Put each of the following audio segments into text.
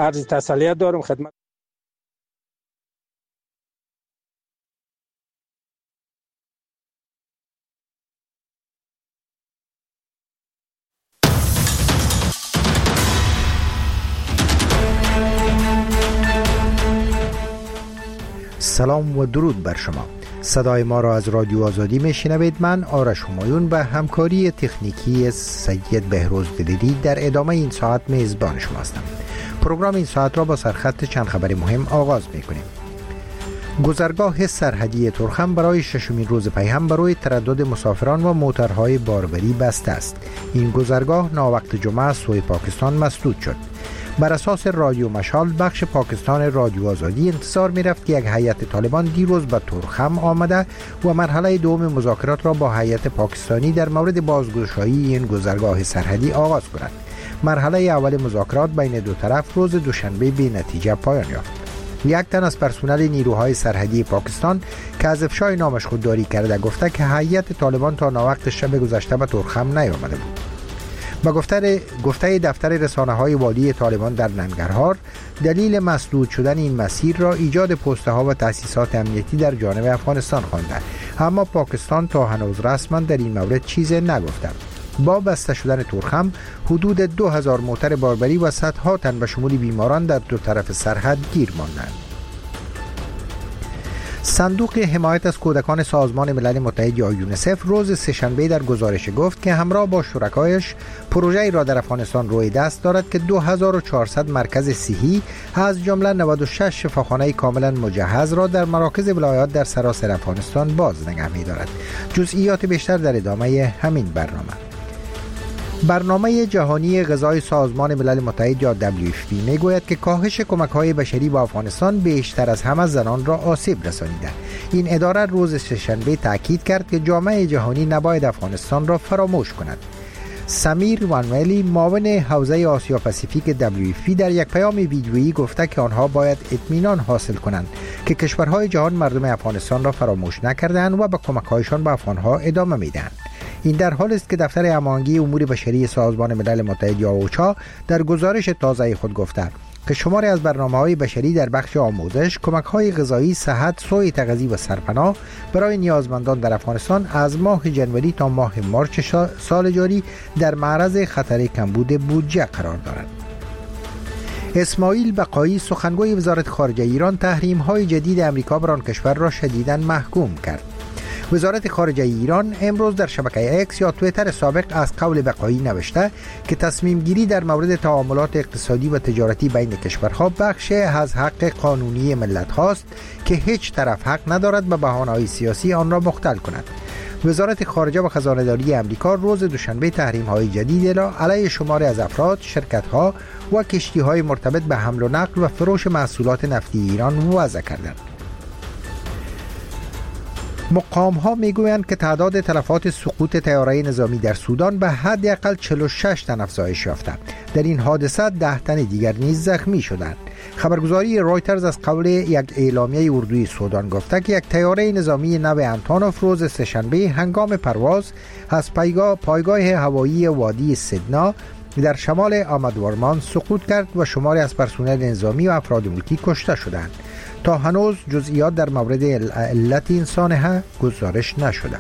عرض تسلیت دارم خدمت. سلام و درود بر شما. صدای ما را از رادیو آزادی میشنوید. من آرش همایون به همکاری تکنیکی سید بهروز دلیری در ادامه این ساعت میزبان شما هستم. پروگرام این ساعت را با سرخط چند خبر مهم آغاز میکنیم. گذرگاه سرحدی ترخم برای ششمین روز پیهم برای تردد مسافران و موترهای باربری بسته است. این گذرگاه ناوقت جمعه سوی پاکستان مسدود شد. بر اساس رادیو مشال بخش پاکستان رادیو آزادی انتظار می رفت که یک هیئت طالبان دیروز به ترخم آمده و مرحله دوم مذاکرات را با هیئت پاکستانی در مورد بازگشایی این گذرگاه سرحدی آغاز کنند. مرحله اول مذاکرات بین دو طرف روز دوشنبه به نتیجه پایان یافت. یک تن از پرسنل نیروهای سرحدی پاکستان که از افشای نامش خودداری کرده گفته که هیئت طالبان تا ناوقت شب گذشته به ترخم نیامده بود. با گفته دفتر رسانه‌های والی طالبان در ننگرهار، دلیل مسدود شدن این مسیر را ایجاد پست‌ها و تأسیسات امنیتی در جانب افغانستان خوانده، اما پاکستان تا هنوز رسما در این مورد چیزی نگفته. با بسته شدن ترخم حدود 2000 موتر باربری و صدها تن به شمول بیماران در دو طرف سرحد گیر ماندند. صندوق حمایت از کودکان سازمان ملل متحد یا یونیسف روز سه‌شنبه در گزارش گفت که همراه با شرکایش پروژه‌ای را در افغانستان روی دست دارد که 2400 مرکز صحی از جمله 96 شفاخانه کاملا مجهز را در مراکز ولایات در سراسر افغانستان باز نگه می‌دارد. جزئیات بیشتر در ادامه همین برنامه. برنامه جهانی غذای سازمان ملل متحد یا WFP میگوید که کاهش کمک‌های بشری به افغانستان بیشتر از همه زنان را آسیب رسانیده. این اداره روز سه‌شنبه تاکید کرد که جامعه جهانی نباید افغانستان را فراموش کند. سمیر وانویلی معاون حوزه آسیا پاسیفیک WFP در یک پیام ویدیویی گفته که آنها باید اطمینان حاصل کنند که کشورهای جهان مردم افغانستان را فراموش نکردند و به کمک‌هایشان به افغانها ادامه میدهند. این در حالی است که دفتر هماهنگی امور بشری سازمان ملل متحد یا اوچا در گزارش تازه خود گفته که شماری از برنامه‌های بشری در بخش آموزش، کمک‌های غذایی، صحت، سوء تغذیه و سرپناه برای نیازمندان در افغانستان از ماه جنوری تا ماه مارچ سال جاری در معرض خطر کمبود بودجه قرار دارد. اسماعیل بقایی سخنگوی وزارت خارجه ایران تحریم‌های جدید امریکا بر آن کشور را شدیداً محکوم کرد. وزارت خارجه ایران امروز در شبکه اکس یا توییتر سابق از قول بقایی نوشته که تصمیم گیری در مورد تعاملات اقتصادی و تجارتی بین کشورها بخشی از حق قانونی ملت هاست که هیچ طرف حق ندارد به بهانه‌های سیاسی آن را مختل کند. وزارت خارجه و خزانه‌داری امریکا روز دوشنبه تحریم‌های جدیدی را علیه شماری از افراد، شرکت‌ها و کشتی‌های مرتبط به حمل و نقل و فروش محصولات نفتی ایران وضع کردند. مقام‌ها میگویند که تعداد تلفات سقوط طیاره نظامی در سودان به حداقل 46 تن افزایش یافته. در این حادثه 10 تن دیگر نیز زخمی شدند. خبرگزاری رویترز از قول یک اعلامیه اردوی سودان گفته که یک طیاره نظامی نو انتونوف روز سه‌شنبه هنگام پرواز از پایگاه هوایی وادی سیدنا در شمال آمدوارمان سقوط کرد و شماری از پرسنل نظامی و افراد ملکی کشته شدند. تا هنوز جزئیات در مورد علت این سانحه گزارش نشده.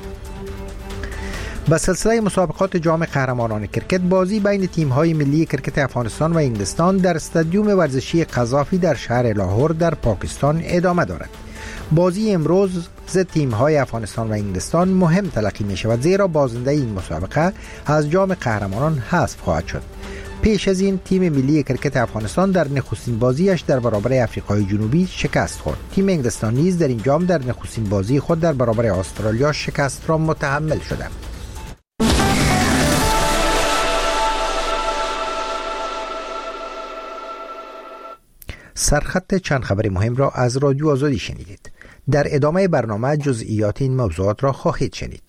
به سلسله مسابقات جام قهرمانان کرکت، بازی بین تیم‌های ملی کرکت افغانستان و انگلستان در استادیوم ورزشی قذافی در شهر لاهور در پاکستان ادامه دارد. بازی امروز ضد تیم‌های افغانستان و انگلستان مهم تلقی می‌شود زیرا بازنده این مسابقه از جام قهرمانان حذف خواهد شد. پیش از این تیم ملی کرکت افغانستان در نخستین بازیش در برابر آفریقای جنوبی شکست خورد. تیم انگلستان نیز در این جام در نخستین بازی خود در برابر استرالیا شکست را متحمل شده. سرخط چند خبر مهم را از رادیو آزادی شنیدید. در ادامه برنامه جزئیات این موضوعات را خواهید شنید.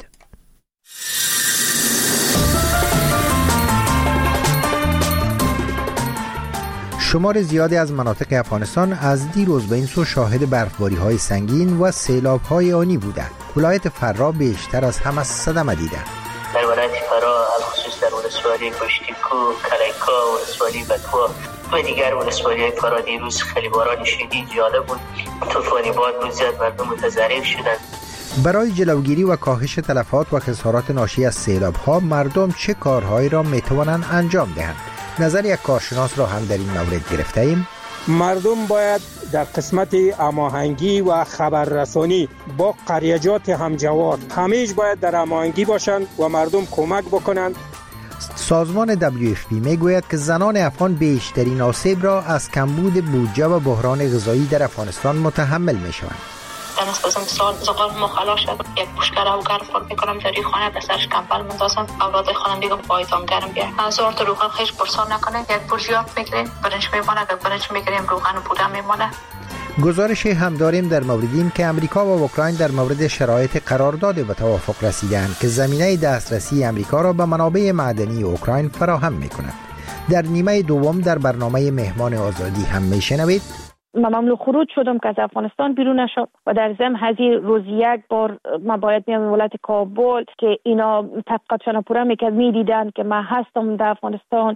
شمار زیادی از مناطق افغانستان از دیروز به این سو شاهد برفباری‌های سنگین و سیلاب‌های آنی بودند. ولایت فرا بیشتر از همه صدمه دیده. در ولایت فرا خصوص در ولسوالی پشتیکو، کلیکا، ولسوالی بکوا و دیگر ولسوالی‌های فرا دیروز خیلی باران شدید جالب بود. طوفان باد بود زد، مردم متضرر شدند. برای جلوگیری و کاهش تلفات و خسارات ناشی از سیلاب‌ها مردم چه کارهایی را می‌توانند انجام دهند؟ نظر یک کارشناس را هم در این مورد گرفته ایم. مردم باید در قسمت هماهنگی و خبررسانی با قریجات همجوار همیشه باید در هماهنگی باشند و مردم کمک بکنند. سازمان WFP میگوید که زنان افغان بیشترین آسیب را از کمبود بودجه و بحران غذایی در افغانستان متحمل میشوند. در نسبت مثال زغال مخلا شد، یک پوشکر او گرم خورد میکنم در این خانه، بسرش کمپل مندازم، اولاد خانم دیگه بایدان گرم بیار. 1000 تا روغن خیش پرسان نکنه، یک برژیات میگیریم، برنج میمانه، یک برنج میگیریم، روغن پودر میمانه. گزارش هم داریم در مورد این که امریکا و اوکراین در مورد شرایط قرارداد به توافق رسیدند که زمینه دسترسی امریکا را به منابع معدنی اوکراین فراهم میکند. در نیمه دوم در برنامه مهمان آزادی هم میشنوید. من ممنوع خروج شدم که از افغانستان بیرون نشم و در ضمن هزی روز یک بار من باید میام ولایت کابل که اینا تحقیقاتشان پورا میدیدن که من هستم در افغانستان.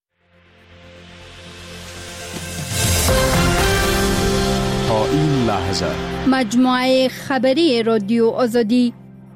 تا این لحظه مجموعه خبری رادیو آزادی.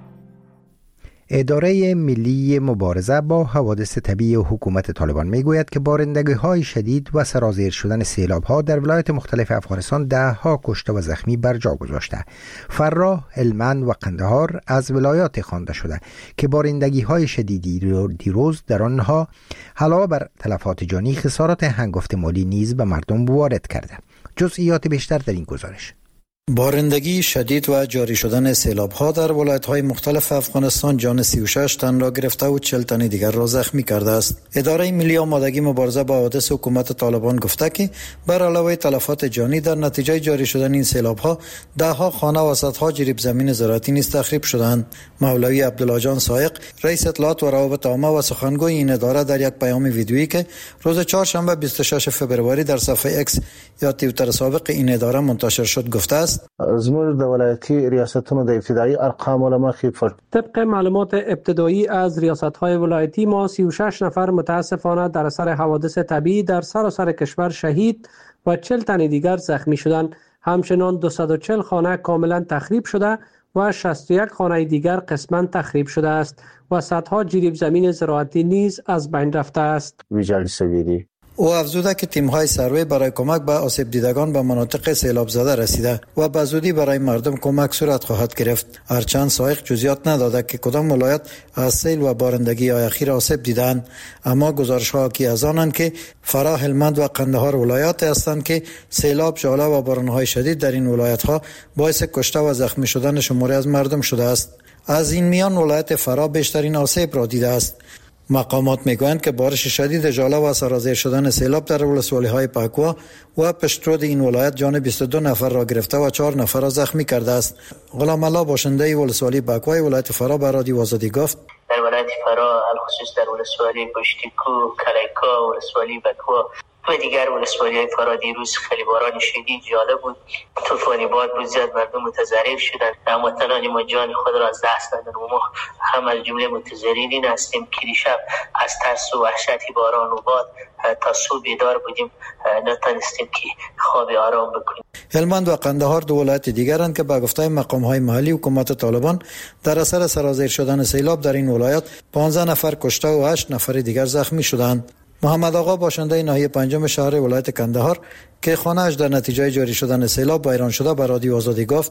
اداره ملی مبارزه با حوادث طبیعی و حکومت طالبان میگوید که بارندگی‌های شدید و سرازیر شدن سیلاب‌ها در ولایات مختلف افغانستان 10 کشته و زخمی بر جا گذاشته. فراه، هلمند و قندهار از ولایات خوانده شده که بارندگی‌های شدیدی دیروز در آنها علاوه بر تلفات جانی خسارات هنگفت مالی نیز به مردم وارد کرده. جزئیات بیشتر در این گزارش. بارندگی شدید و جاری شدن سیلاب‌ها در ولایت‌های مختلف افغانستان جان 36 تن را گرفته و 40 تن دیگر را زخمی کرده است. اداره ملی آمادگی مبارزه با حوادث حکومت طالبان گفته که بر علاوه تلفات جانی در نتیجه جاری شدن این سیلاب‌ها 10 خانه و صدها جریب زمین زراعتی نیز تخریب شدند. مولوی عبدالله جان سایق، رئیس اطلاعات و روابط عامه و سخنگوی این اداره در یک پیام ویدیویی که روز چهارشنبه 26 فوریه در صفحه اکس یا توییتر سابق این اداره منتشر شد گفته است: زموږ د ولایتي ریاستونو د ابتدایي ارقام لمخې طبق معلومات ابتدایی از ریاست‌های ولایتی ما 36 نفر متاسفانه در اثر حوادث طبیعی در سراسر کشور شهید و 40 تن دیگر زخمی شدند. همچنان 240 خانه کاملا تخریب شده و 61 خانه دیگر قسما تخریب شده است و صدها جریب زمین زراعتی نیز از بین رفته است. ویجاړ شوي دي. او افزوده که تیم‌های سروی برای کمک به آسیب دیدگان به مناطق سیلاب زده رسیده و به زودی برای مردم کمک صورت خواهد گرفت. هرچند سایق جزئیات نداده که کدام ولایت از سیل و بارندگی اخیر آسیب دیدند، اما گزارش‌ها که از آنند که فراه، هلمند و قندهار ولایات هستند که سیلاب، ژاله و باران‌های شدید در این ولایت‌ها باعث کشته و زخمی شدن شماری از مردم شده است. از این میان ولایت فراه بیشترین آسیب را دیده است. مقامات میگویند که بارش شدید ژاله و سرازیر شدن سیلاب در ولسوالی‌های پاکوا و پشترود این ولایت جان 22 نفر را گرفته و 4 نفر را زخمی کرده است. غلام الله باشنده ولسوالی پاکوا ولایت فرا به رادیو آزادی گفت: در ولایت فرا خصوص در ولسوالی پشتیکو، کلیکا، ولسوالی پاکوا و دیگر ولسوالی‌های فرا دیروز خیلی باران شدید جالب بود. طوفان باد بود زد، مردم متضرر شدند. هموطنان ما جان خود را از دست دادند و ما هم از جمله متضررین هستیم که دیشب از ترس و وحشت باران و باد تا صبح بیدار بودیم، نتونستیم که خواب آرام بکنیم. هلمند و قندهار دو ولایت دیگرند که به گفته مقام‌های محلی حکومت طالبان در اثر سرازیر شدن سیلاب در این ولایت 15 نفر کشته و 8 نفر دیگر زخمی شدند. محمد آقا باشنده ناحیه پنجم شهر ولایت قندهار که خانه‌اش در نتیجه جاری شدن سیلاب ویران شده به رادیو آزادی گفت: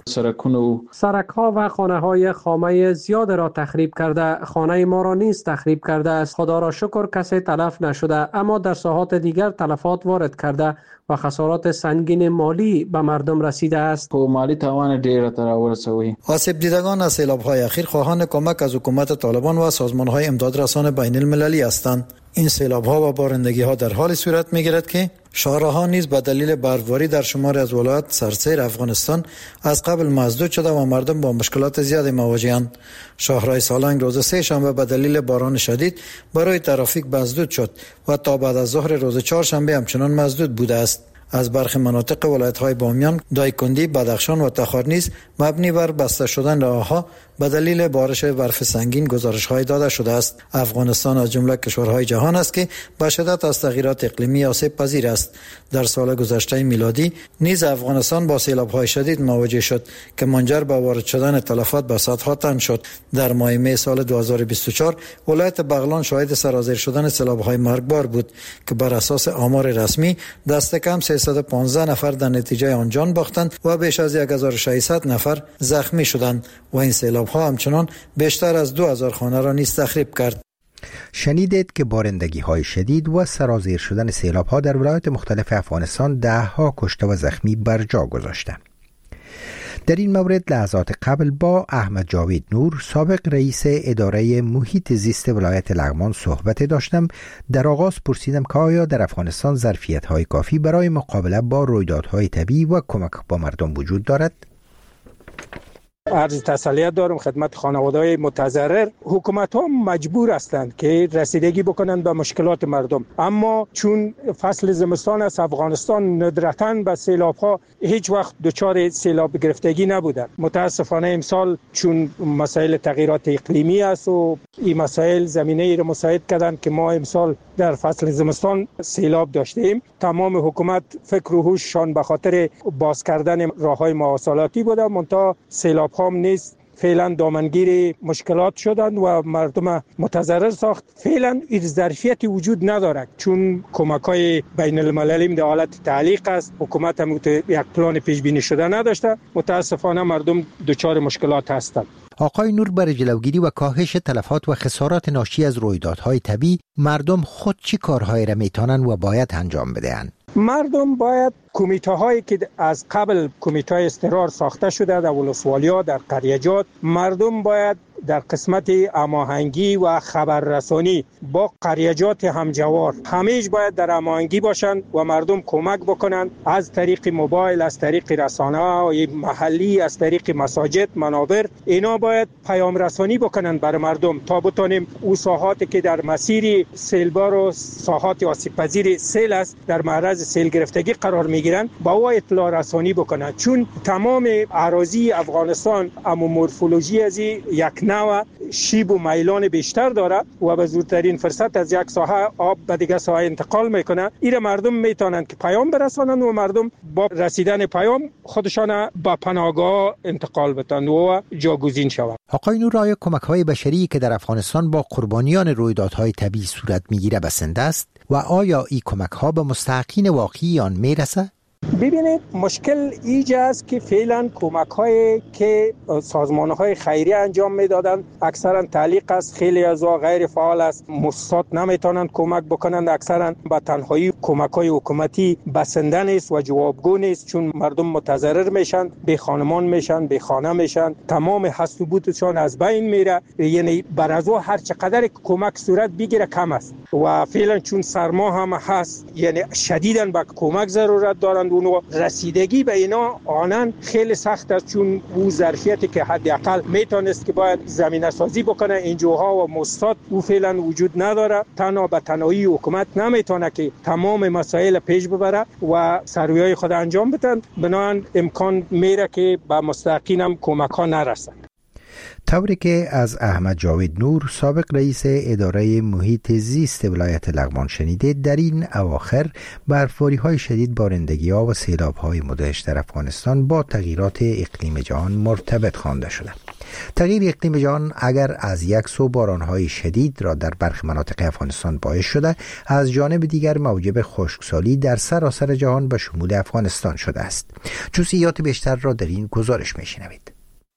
سرک‌ها و خانه‌های خامه زیاد را تخریب کرده، خانه ما را نیز تخریب کرده است. خدا را شکر کسی تلف نشده، اما در ساحات دیگر تلفات وارد کرده و خسارات سنگین مالی به مردم رسیده است. مالی تاوان ډیر تر ورسوي. آسیب دیدگان از سیلاب‌های اخیر خواهان کمک از حکومت طالبان و سازمان‌های امدادرسان بین المللی هستند. این سیلاب‌ها و بارندگی‌ها در حال صورت می‌گیرد که شاهراه‌ها نیز به دلیل برفباری در شماری از ولایات سرسیر افغانستان از قبل مسدود شده و مردم با مشکلات زیادی مواجه‌اند. شاهراه سالنگ روز سه شنبه به دلیل باران شدید برای ترافیک مسدود شد و تا بعد از ظهر روز چهارشنبه همچنان مسدود بوده است. از برخی مناطق ولایت‌های بامیان، دایکندی، بدخشان و تخار نیز مبنی بر بسته شدن راه‌ها به دلیل بارش برف سنگین گزارش‌های داده شده است. افغانستان از جمله کشورهای جهان است که به شدت از تغییرات اقلیمی آسیب پذیر است. در سال گذشته میلادی نیز افغانستان با سیلاب‌های شدید مواجه شد که منجر به وارد شدن تلفات به صدها تن شد. در ماه می سال 2024 ولایت بغلان شاهد سرازیر شدن سیلاب‌های مرگبار بود که بر اساس آمار رسمی دست کم 315 نفر در نتیجه آن جان باختند و بیش از 1600 نفر زخمی شدند و این سیلاب‌ها همچنان بیشتر از 2000 خانه را نیز تخریب کرد. شنیدید که بارندگی‌های شدید و سرازیر شدن سیلاب‌ها در ولایات مختلف افغانستان ده‌ها کشته و زخمی بر جا گذاشته. در این مورد لحظات قبل با احمد جاوید نور سابق رئیس اداره محیط زیست ولایت لغمان صحبت داشتم. در آغاز پرسیدم که آیا در افغانستان ظرفیت‌های کافی برای مقابله با رویدادهای طبیعی و کمک با مردم وجود دارد؟ عرض تسلیت دارم خدمت خانواده‌های متضرر. حکومت‌ها مجبور هستند که رسیدگی بکنند به مشکلات مردم، اما چون فصل زمستان است افغانستان ندرتاً به سیلاب‌ها هیچ وقت دچار سیلاب گرفتگی نبودند. متاسفانه امسال چون مسائل تغییرات اقلیمی است و این مسائل زمینه‌ای را مساعد کردند که ما امسال در فصل زمستان سیلاب داشتیم. تمام حکومت فکر و هوششان به خاطر باز کردن راه‌های مواصلاتی بوده، منتها سیلاب هم نیست. فعلا دامنگیر مشکلات شدند و مردم متضرر ساخت. فعلا این ظرفیت وجود ندارد چون کمک‌های بین المللی در حالت تعلیق است. حکومت هم یک پلان پیش بینی شده نداشته. متاسفانه مردم دچار مشکلات هستند. آقای نور، برای جلوگیری و کاهش تلفات و خسارات ناشی از رویدادهای طبیعی مردم خود چی کارهایی را میتونن و باید انجام بدهند؟ مردم باید کمیته هایی که از قبل کمیته اضطرار ساخته شده در ولسوالیا، در قریجات، مردم باید در قسمت هماهنگی و خبررسانی با قریجات همجوار همیشه باید در هماهنگی باشند و مردم کمک بکنند از طریق موبایل، از طریق رسانه‌های محلی، از طریق مساجد، منابر. اینا باید پیام رسانی بکنند برای مردم تا بتونیم او ساحاتی که در مسیر سیلبار و ساحات آسیب پذیر سیل است در معرض سیل گرفتگی قرار میگیرند با او اطلاع رسانی بکنند، چون تمام اراضی افغانستان اما مورفولوژی از یک نوع شیب و میلان بیشتر داره و به زودترین فرصت از یک ساحه آب به دیگه ساحه انتقال میکنه. ایره مردم میتونند که پیام برسانند و مردم با رسیدن پیام خودشان به پناهگاه انتقال بدن و جاگزین شوند. آقای نور، آیا کمک‌های بشری که در افغانستان با قربانیان رویدادهای طبیعی صورت میگیره بسنده است و آیا این کمک‌ها به مستحقین واقعی آن میرسه؟ ببینید مشکل ایجا است که فعلا کمک‌هایی که سازمان‌های خیریه انجام میدادند اکثرا تعلیق است، خیلی از آنها غیر فعال است، مؤسسات نمیتونند کمک بکنند، اکثرا با تنهایی کمک‌های حکومتی بسنده نیست و جوابگو نیست، چون مردم متضرر میشن، بی خانمان میشن، بی خانه میشن، تمام هست و بودشان از بین میره. یعنی بر از او هر چقدر کمک صورت بگیره کم است و فعلا چون سرما هم هست یعنی شدیداً به کمک ضرورت دارند و رسیدگی به اینا آنن خیلی سخت است، چون او ظرفیتی که حداقل میتونست که باید زمینه سازی بکنه انجوها و مؤسسات او فعلا وجود نداره. تنها به تنهایی حکومت نمیتونه که تمام مسائل پیش ببره و سرویای خود انجام بدن، بنابراین امکان میره که به مستحقین هم کمک ها نرسن. طوری که از احمد جاوید نور سابق رئیس اداره محیط زیست ولایت لغمان شنیدید، در این اواخر برفباری‌های شدید، بارندگی‌ها و سیلاب‌های مدهش در افغانستان با تغییرات اقلیم جهان مرتبط خوانده شده. تغییر اقلیم جهان اگر از یک سو باران‌های شدید را در برخی مناطق افغانستان باعث شده، از جانب دیگر موجب خشکسالی در سراسر جهان به شمول افغانستان شده است. جزئیات بیشتر را در این گزارش می‌شنوید.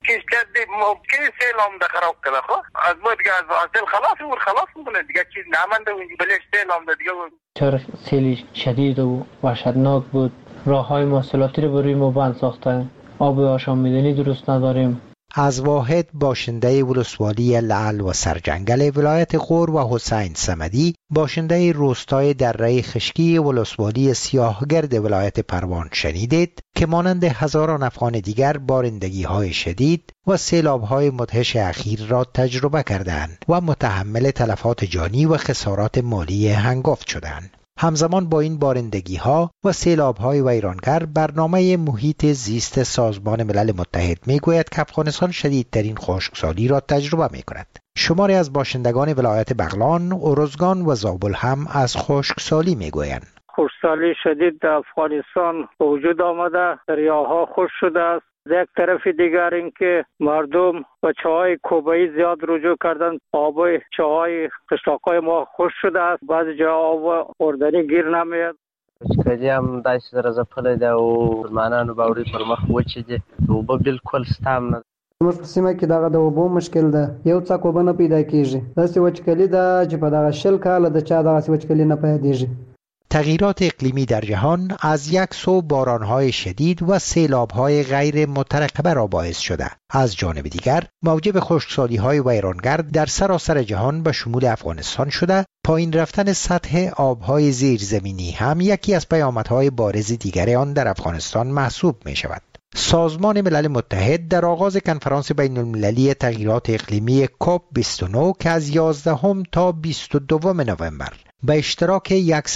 که ممکن سیلام ده خراب کنه خب از ما دیگه از سیل خلاص میکنه دیگه چیز نمانده و بلش سیلام ده دیگه. چرا سیل شدید و وحشتناک بود، راههای مواصلاتی رو بروی ما بند ساختن، آب آشامیدنی درست نداریم. از واحد باشنده ولسوالی لعل و سرجنگل ولایت غور و حسین صمدی باشنده روستای دره خشکی ولسوالی سیاهگرد ولایت پروان شنیدید که مانند هزاران افغان دیگر بارندگی‌های شدید و سیلاب‌های مدهش اخیر را تجربه کردند و متحمل تلفات جانی و خسارات مالی هنگفت شدند. همزمان با این بارندگی‌ها و سیلاب‌های ویرانگر، برنامه محیط زیست سازمان ملل متحد می‌گوید که افغانستان شدیدترین خشکسالی را تجربه می‌کند. شماری از باشندگان ولایت بغلان، ارزگان و زابل هم از خشکسالی می‌گویند. خشکسالی شدید در افغانستان وجود آمده، دریاها خشک شده است. یک طرف دیگر اینکه مردم و چاهای کوبایی زیاد رجوع کردن، آب چاهای قشلاقای ما خشک شده است، بعضی جا آب خوردنی گیر نمیاد. وچکالي هم داسې درزه پلی ده او مسلمانانو باوري پر مخ وچې دي، اوبه بالکل ستام نه. زموږ په سیمه کې دغه د اوبو مشکل ده، یو څاک اوبه نه پیدا کیږي. داسې وچکالي ده چې په دغه 20 کاله د چا دغسې وچکالي نه پیدېږي. تغییرات اقلیمی در جهان از یک سو بارانهای شدید و سیلابهای غیر مترقبه را باعث شده. از جانب دیگر موجب خشکسالی‌های ویرانگر در سراسر جهان به شمول افغانستان شده. پایین رفتن سطح آبهای زیرزمینی هم یکی از پیامدهای بارز دیگر آن در افغانستان محسوب می شود. سازمان ملل متحد در آغاز کنفرانس بین المللی تغییرات اقلیمی کوپ 29 که از 11 تا 22 نوامبر به اشتراک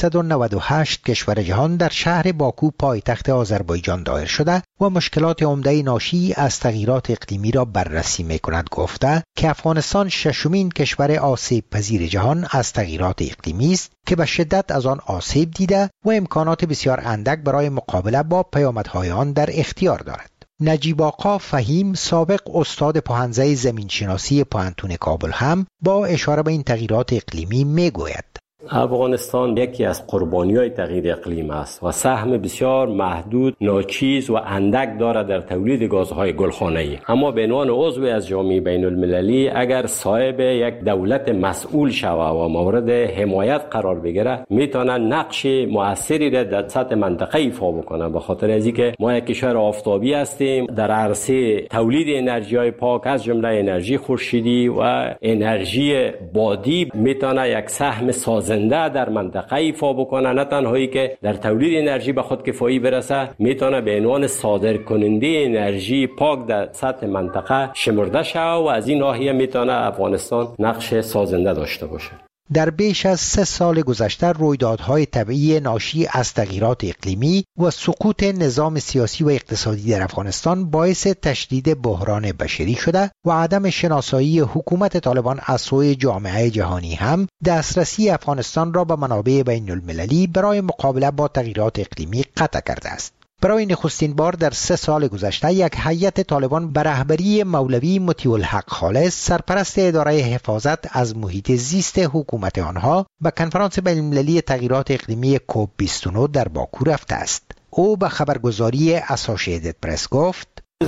198 کشور جهان در شهر باکو پایتخت آذربایجان دایر شده و مشکلات عمده ناشی از تغییرات اقلیمی را بررسی می‌کند گفته که افغانستان ششمین کشور آسیب پذیر جهان از تغییرات اقلیمی است که به شدت از آن آسیب دیده و امکانات بسیار اندک برای مقابله با پیامدهای آن در اختیار دارد. نجیب آقا فهیم، سابق استاد پوهنځی زمینشناسی پوهنتون کابل هم با اشاره به این تغییرات اقلیمی میگوید: افغانستان یکی از قربانی‌های تغییر اقلیم است و سهم بسیار محدود، ناچیز و اندک دارد در تولید گازهای گلخانه‌ای. اما به عنوان عضو از جامعه بین المللی اگر صاحب یک دولت مسئول شود و مورد حمایت قرار بگیره، میتونه نقش مؤثری را در سطح منطقه ایفا بکنه. به خاطر از اینکه ما یک کشور آفتابی هستیم، در عرصه تولید انرژی‌های پاک از جمله انرژی خورشیدی و انرژی بادی میتونه یک سهم زنده در منطقه ایفا بکنه. نه تنهایی که در تولید انرژی به خود کفایی برسه، میتونه به عنوان صادر کننده انرژی پاک در سطح منطقه شمرده شود و از این ناحیه میتونه افغانستان نقش سازنده داشته باشه. در بیش از 3 سال گذشته رویدادهای طبیعی ناشی از تغییرات اقلیمی و سقوط نظام سیاسی و اقتصادی در افغانستان باعث تشدید بحران بشری شده و عدم شناسایی حکومت طالبان از سوی جامعه جهانی هم دسترسی افغانستان را به منابع بین المللی برای مقابله با تغییرات اقلیمی قطع کرده است. برای نخستین بار در 3 سال گذشته یک هیئت طالبان به رهبری مولوی مطیع الحق خالص، سرپرست اداره حفاظت از محیط زیست حکومت آنها، به کنفرانس بین المللی تغییرات اقلیمی کوپ 29 در باکو رفته است. او به خبرگزاری اسوسییتد پرس گفت: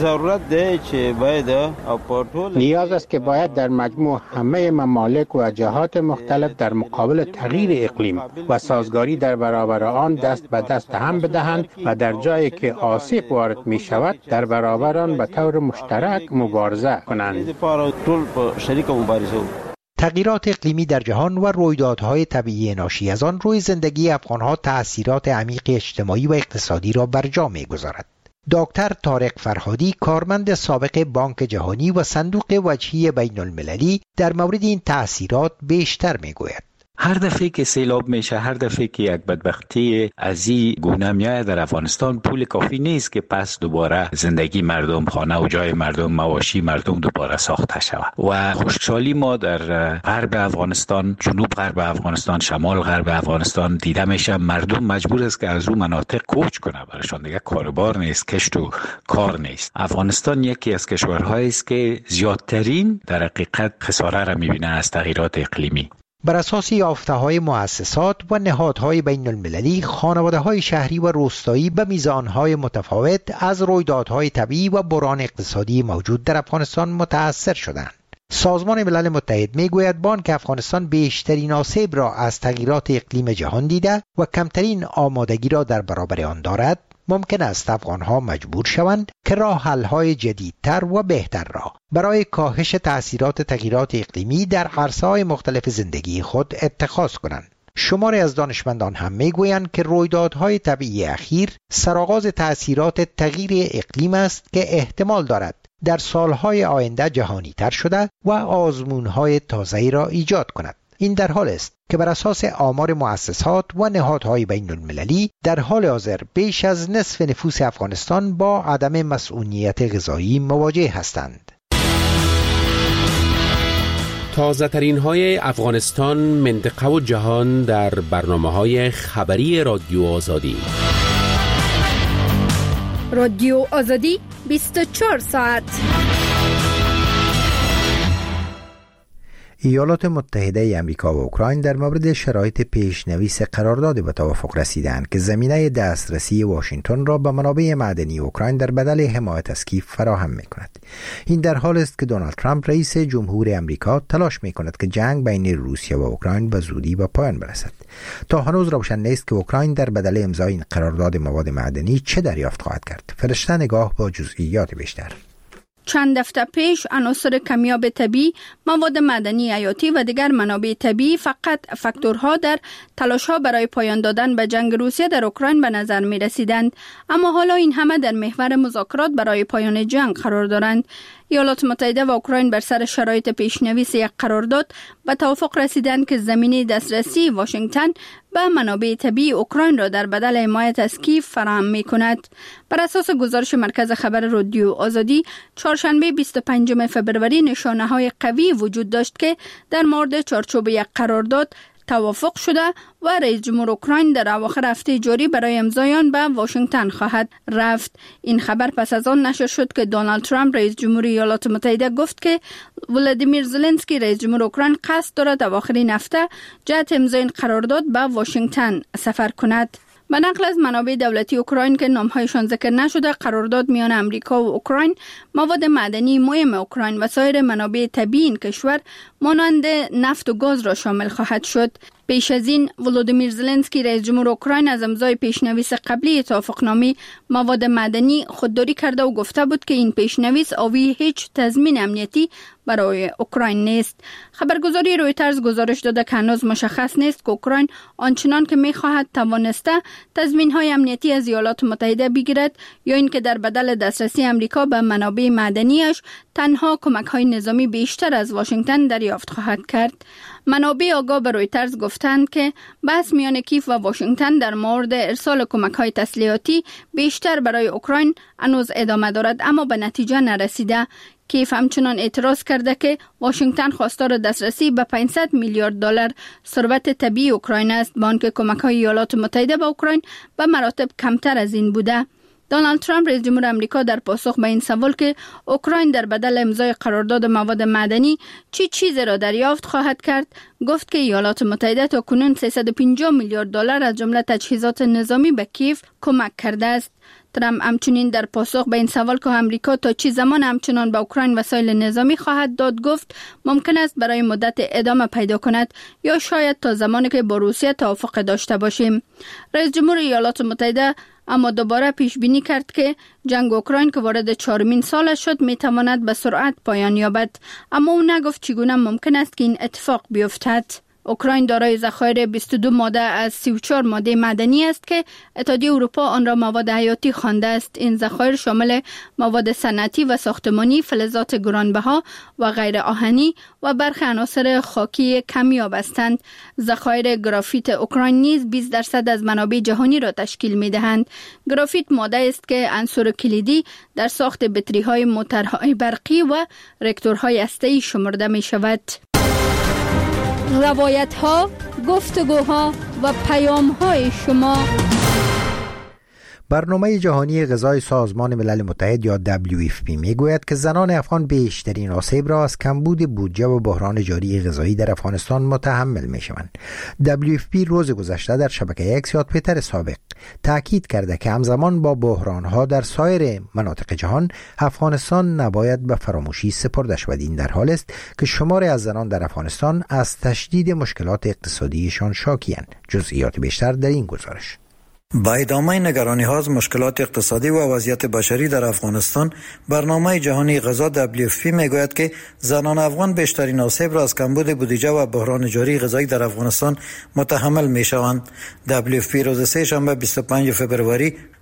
نیاز است که باید در مجموع همه ممالک و جهات مختلف در مقابل تغییر اقلیم و سازگاری در برابر آن دست به دست هم بدهند و در جایی که آسیب وارد می شود در برابر آن به طور مشترک مبارزه کنند. تغییرات اقلیمی در جهان و رویدادهای طبیعی ناشی از آن روی زندگی افغانها تأثیرات عمیق اجتماعی و اقتصادی را بر جا می‌گذارد. دکتر طارق فرهادی، کارمند سابق بانک جهانی و صندوق وجهی بین المللی، در مورد این تأثیرات بیشتر میگوید. هر دفعه که سیلاب میشه، هر دفعه که یک بدبختی از این گونه میاد در افغانستان، پول کافی نیست که پس دوباره زندگی مردم، خانه و جای مردم، مواشی مردم دوباره ساخته شود. و خشکسالی ما در غرب افغانستان، جنوب غرب افغانستان، شمال غرب افغانستان دیده میشه. مردم مجبور است که از اون مناطق کوچ کنه، برایشان دیگه کاربار نیست، کشت و کار نیست. افغانستان یکی از کشورهایی است که زیادترین در حقیقت خساره را میبینه از تغییرات اقلیمی. بر اساس یافته‌های مؤسسات و نهادهای بین المللی، خانواده‌های شهری و روستایی به میزانهای متفاوت از رویدادهای طبیعی و بحران اقتصادی موجود در افغانستان متأثر شدند. سازمان ملل متحد میگوید بانک افغانستان بیشترین آسیب را از تغییرات اقلیم جهان دیده و کمترین آمادگی را در برابر آن دارد. ممکن است افغانها مجبور شوند که راه حل‌های جدیدتر و بهتر را برای کاهش تأثیرات تغییرات اقلیمی در عرصه‌های مختلف زندگی خود اتخاذ کنند. شماری از دانشمندان هم میگویند که رویدادهای طبیعی اخیر سرآغاز تأثیرات تغییر اقلیم است که احتمال دارد در سالهای آینده جهانی تر شده و آزمونهای تازه‌ای را ایجاد کند. این در حال است که بر اساس آمار مؤسسات و نهادهای بین المللی در حال حاضر بیش از نصف نفوس افغانستان با عدم مسئولیت غذایی مواجه هستند. تازه ترین های افغانستان، منطقه و جهان در برنامه‌های خبری رادیو آزادی. رادیو آزادی 24 ساعت. ایالات متحده امریکا و اوکراین در مورد شرایط پیشنویس قرارداد به توافق رسیدند که زمینه دسترسی واشنگتن را به منابع معدنی اوکراین در بدل حمایت از کیف فراهم می‌کند. این در حالی است که دونالد ترامپ رئیس جمهور امریکا تلاش می‌کند که جنگ بین روسیه و اوکراین به زودی به پایان برسد. تا هنوز روشن نیست که اوکراین در بدل امضای این قرارداد مواد معدنی چه دریافت خواهد کرد. فرشته نگاه با جزئیات بیشتر. چند هفته پیش عناصر کمیاب طبیعی، مواد معدنی حیاتی و دیگر منابع طبیعی فقط فاکتورها در تلاش‌ها برای پایان دادن به جنگ روسیه در اوکراین به نظر می رسیدند، اما حالا این همه در محور مذاکرات برای پایان جنگ قرار دارند. ایالات متحده و اوکراین بر سر شرایط پیشنویس یک قرارداد به توافق رسیدند که زمینه دسترسی واشنگتن به منابع طبیعی اوکراین را در بدل حمایت از کیف فراهم می کند. بر اساس گزارش مرکز خبر رادیو آزادی، چهارشنبه 25 فبروری نشانه‌های قوی وجود داشت که در مورد چارچوب یک قرارداد توافق شده و رئیس جمهور اوکراین در اواخر هفته جاری برای امضای آن به واشنگتن خواهد رفت. این خبر پس از آن نشر شد که دونالد ترامپ رئیس جمهور ایالات متحده گفت که ولادیمیر زلنسکی رئیس جمهور اوکراین قصد دارد اواخرین هفته جهت امضای این قرارداد به واشنگتن سفر کند. به نقل از منابع دولتی اوکراین که نامهایشان ذکر نشده، قرارداد میان امریکا و اوکراین مواد معدنی مهم اوکراین و سایر منابع طبیعی این کشور مانند نفت و گاز را شامل خواهد شد. پیش از این ولادیمیر زلنسکی رئیس جمهور اوکراین از امضای پیشنویس قبلی توافقنامه مواد معدنی خودداری کرده و گفته بود که این پیشنویس حاوی هیچ تضمین امنیتی برای اوکراین نیست. خبرگزاری رویترز گزارش داده که هنوز مشخص نیست که اوکراین آنچنان که می‌خواهد توانسته تضمین‌های امنیتی از ایالات متحده بگیرد یا اینکه در بدل دسترسی امریکا به منابع معدنیش تنها کمک‌های نظامی بیشتر از واشنگتن دریافت خواهد کرد. منابع آگاه به رویترز گفتند که بحث میان کیف و واشنگتن در مورد ارسال کمک‌های تسلیحاتی بیشتر برای اوکراین هنوز ادامه دارد، اما به نتیجه نرسیده. کیف همچنان اعتراض کرده که واشنگتن خواستار دسترسی به 500 میلیارد دلار ثروت طبیعی اوکراین است، با آنکه کمک‌های ایالات متحده به اوکراین به مراتب کمتر از این بوده. دونالد ترامپ رئیس جمهور آمریکا در پاسخ به این سوال که اوکراین در بدل امضای قرارداد مواد معدنی چی چیزی را دریافت خواهد کرد، گفت که ایالات متحده تا کنون 350 میلیارد دلار از جمله تجهیزات نظامی به کیف کمک کرده است. ترامپ همچنین در پاسخ به این سوال که آمریکا تا چه زمان همچنان به اوکراین وسایل نظامی خواهد داد گفت ممکن است برای مدت ادامه پیدا کند یا شاید تا زمانی که با روسیه توافق داشته باشیم. رئیس جمهور ایالات متحده اما دوباره پیش بینی کرد که جنگ اوکراین که وارد 4مین سالش شد میتواند به سرعت پایان یابد، اما او نگفت چگونه ممکن است که این اتفاق بیفتد. اوکراین دارای ذخایر 22 ماده از 34 ماده معدنی است که اتحادیه اروپا آن را مواد حیاتی خوانده است. این ذخایر شامل مواد صنعتی و ساختمانی، فلزات گرانبها و غیر آهنی و برخی عناصر خاکی کمیاب هستند. ذخایر گرافیت اوکراین نیز 20% از منابع جهانی را تشکیل می‌دهند. گرافیت ماده است که عنصر کلیدی در ساخت بطری‌های موتورهای برقی و راکتورهای هسته‌ای شمرده می‌شود. روایت‌ها، گفتگوها و پیام‌های شما. برنامه جهانی غذای سازمان ملل متحد یا WFP میگوید که زنان افغان بیشترین آسیب را از کمبود بودجه و بحران جاری غذایی در افغانستان متحمل میشوند. WFP روز گذشته در شبکه اکس یا توییتر سابق تاکید کرده که همزمان با بحران‌ها در سایر مناطق جهان، افغانستان نباید به فراموشی سپرده شود. این در حال است که شماری از زنان در افغانستان از تشدید مشکلات اقتصادیشان شاکی‌اند. جزئیات بیشتر در این گزارش. با ادامه نگرانی‌ها از مشکلات اقتصادی و وضعیت بشری در افغانستان، برنامه جهانی غذا WFP میگوید که زنان افغان بیشترین آسیب را از کمبود بودجه و بحران جاری غذایی در افغانستان متحمل میشوند. WFP روز سه‌شنبه 25 فبروری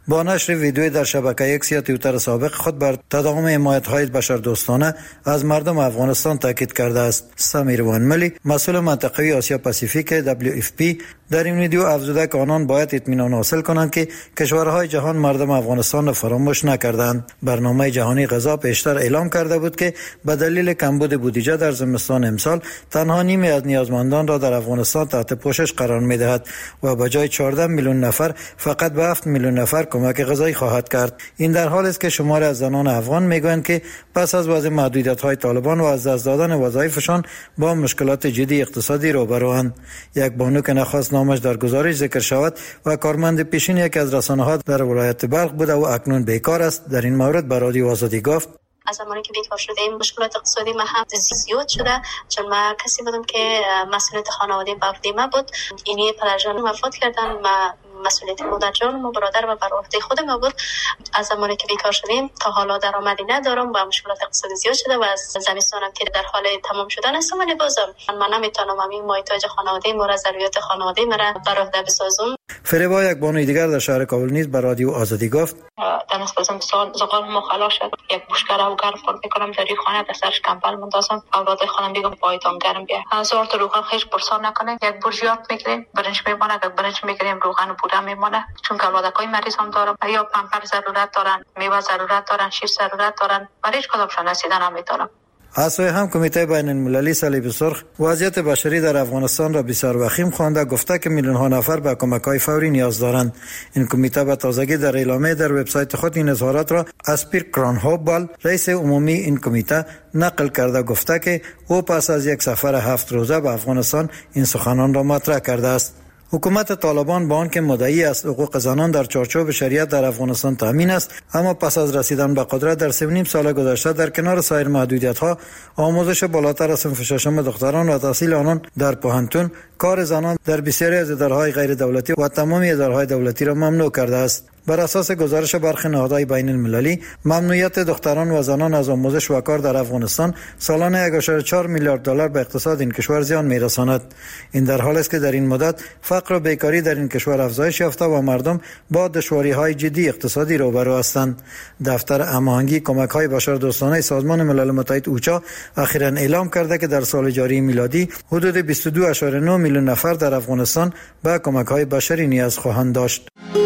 با نشر ویدیوی در شبکه ایکس یا توییتر سابق خود بر تداوم حمایت‌های بشردوستانه از مردم افغانستان تاکید کرده است. سمیر وانملی، مسئول منطقوی آسیا پاسیفیک WFP، در این ویدیو افزوده که آنان باید اطمینان حاصل کنند که کشورهای جهان مردم افغانستان را فراموش نکردند. برنامه جهانی غذا پیشتر اعلام کرده بود که به دلیل کمبود بودجه در زمستان امسال تنها نیمی از نیازمندان را در افغانستان تحت پوشش قرار می‌دهد و به جای 14 میلیون نفر فقط به 7 میلیون نفر کمک غذایی خواهد کرد. این در حالی است که شماری از زنان افغان میگویند که پس از وضع محدودیت‌های طالبان و از دست دادن وظایفشان با مشکلات جدی اقتصادی روبروند. یک بانو که نخواست نامش در گزارش ذکر شود و کارمند پیشین یکی از رسانه‌ها در ولایت بلخ بود و اکنون بیکار است، در این مورد به رادیو آزادی گفت: از زمانی که بیکار شدیم مشکلات اقتصادی ما هم زیاد شده، چون ما کسی بودم که مسئولیت خانواده بر ما بود. اینی پدرجان وفات کردن، ما مسئولیت مادرجان و برادر و بر عهده خود ما بود. از زمانی که بیکار شدیم تا حالا درآمدی ندارم و مشکلات اقتصادی زیاد شده و از زمستانم که در حال تمام شدن است، ولی بازم من نمیتونم همین محتاج خانواده ما را، ضروریات خانواده ما را بر عهده بسازم. فریبا، یک بانوی دیگر در شهر کابل نیز به رادیو آزادی گفت: در نسبت امسال زغال ما خلاص شد، یک بوشکره و گرم فرم میکنم در خانه، در سرش کمپل مندازم، اولاد خانم بگم پایتان گرم بیا. 1000 تا روغن خیش پرسان نکنه، یک برژیات میگیریم، برنج میمونه، یک برنج میگیریم، روغن و پوره میمونه، چون که اولادکای مریض هم دارم، یا پمپر ضرورت دارن، میوه ضرورت دارن، شیر ضرورت دارن، برای هیچ کدامشان رسیدن نمیتونم. از سوی هم کمیته بین المللی صلیب سرخ وضعیت بشری در افغانستان را بسیار وخیم خوانده، گفته که میلیون ها نفر به کمک‌های فوری نیاز دارند. این کمیته به تازگی در اعلامیه در وبسایت خود این اظهارات را از پیر کرانهوبال، رئیس عمومی این کمیته، نقل کرده، گفته که او پس از یک سفر 7 روزه به افغانستان این سخنان را مطرح کرده است. حکومت طالبان با آنکه مدعی است حقوق زنان در چارچوب شریعت در افغانستان تامین است، اما پس از رسیدن به قدرت در 3.5 سال گذشته در کنار سایر محدودیت‌ها، آموزش بالاتر از صنف ششم دختران و تحصیل آنان در پوهنتون، کار زنان در بسیاری از اداره‌های غیر دولتی و تمامی اداره‌های دولتی را ممنوع کرده است. بر اساس گزارش برخی نهادهای بین المللی، ممنوعیت دختران و زنان از آموزش و کار در افغانستان سالانه 1.4 میلیارد دلار به اقتصاد این کشور زیان می‌رساند. این در حالی است که در این مدت فقر و بیکاری در این کشور افزایش یافته و مردم با دشواری‌های جدی اقتصادی روبرو هستند. دفتر هماهنگی کمک‌های بشردوستانه سازمان ملل متحد اوچا اخیراً اعلام کرده که در سال جاری میلادی حدود 22.9 میلیون نفر در افغانستان به کمک‌های بشری نیاز خواهند داشت.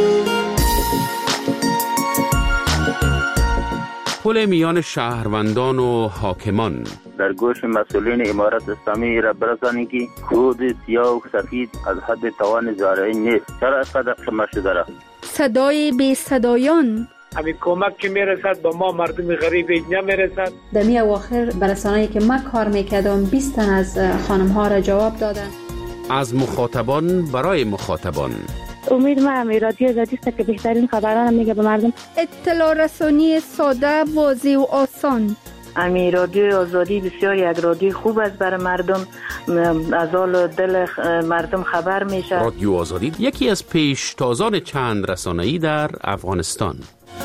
پل میان شهروندان و حاکمان در گوش مسئولین امارت اسلامی را برسانید که خود سیاه و سفید از حد توان زارعی نیست. چرا اینقدر قمه شده را؟ صدای بی صدایان، همین کمک که میرسد به ما مردم غریب نمیرسد. در می اواخر برسانه‌ای که من کار میکردم 20 تن از خانم ها را جواب دادن. از مخاطبان برای مخاطبان. امید ما رادیو آزادی است که بهترین خبران میگه به مردم. اطلاع رسانی ساده، واضح و آسان. رادیو آزادی بسیار یک رادیو خوب است برای مردم، از حال دل مردم خبر میشه. رادیو آزادی یکی از پیشتازان چند رسانه‌ای در افغانستان.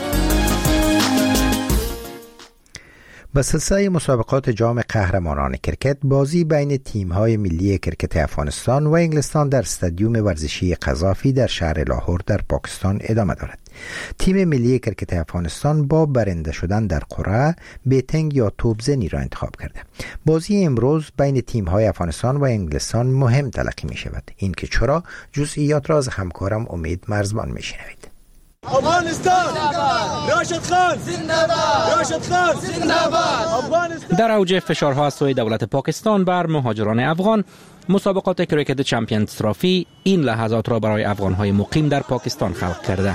به سلسله مسابقات جام قهرمانان کرکت، بازی بین تیم‌های ملی کرکت افغانستان و انگلستان در استادیوم ورزشی قذافی در شهر لاهور در پاکستان ادامه دارد. تیم ملی کرکت افغانستان با برنده شدن در قرعه بیتنگ یا توپزنی را انتخاب کرده. بازی امروز بین تیم‌های افغانستان و انگلستان مهم تلقی می شود. این که چرا، جزئیات را از همکارم امید مرزبان می شنوید. افغانستان راشد خان زنده‌باد، راشد خان زنده‌باد. در اوج فشارها از سوی دولت پاکستان بر مهاجران افغان، مسابقات کرکت چمپیونز ترافی این لحظات را برای افغان‌های مقیم در پاکستان خلق کرده.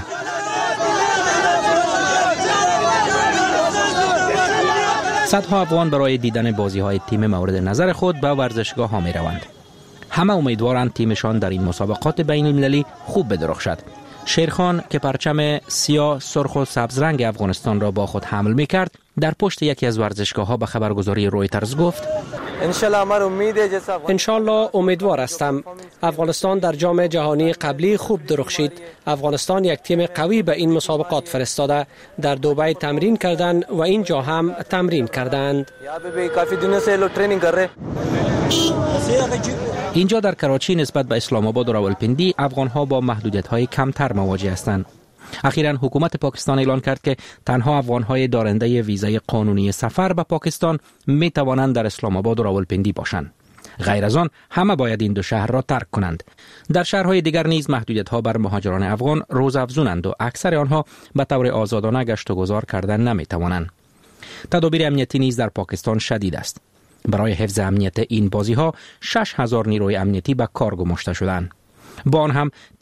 صدها افغان برای دیدن بازی‌های تیم مورد نظر خود به ورزشگاه‌ها می‌روند. همه امیدوارند تیمشان در این مسابقات بین المللی خوب بدرخشد. شیرخان که پرچم سیاه، سرخ و سبز رنگ افغانستان را با خود حمل می‌کرد، در پشت یکی از ورزشگاه‌ها به خبرگزاری رویترز گفت: انشالله امیدوار هستم. افغانستان در جام جهانی قبلی خوب درخشید. افغانستان یک تیم قوی به این مسابقات فرستاده. در دبی تمرین کردند و اینجا هم تمرین کردند. اینجا در کراچی نسبت به اسلام آباد و راولپندی افغان‌ها با محدودیت‌های کمتر مواجه هستند. اخیراً حکومت پاکستان اعلان کرد که تنها افغان‌های دارنده ویزای قانونی سفر به پاکستان می توانند در اسلام آباد و راولپندی باشند. غیر از آن همه باید این دو شهر را ترک کنند. در شهرهای دیگر نیز محدودیت‌ها بر مهاجران افغان روزافزونند و اکثر آنها به طور آزادانه گشت و گذار کردن نمی توانند. تدابیر امنیتی نیز در پاکستان شدید است. برای حفظ امنیت این بازی‌ها 6000 نیروی امنیتی به کار گماشته شدند. با آن هم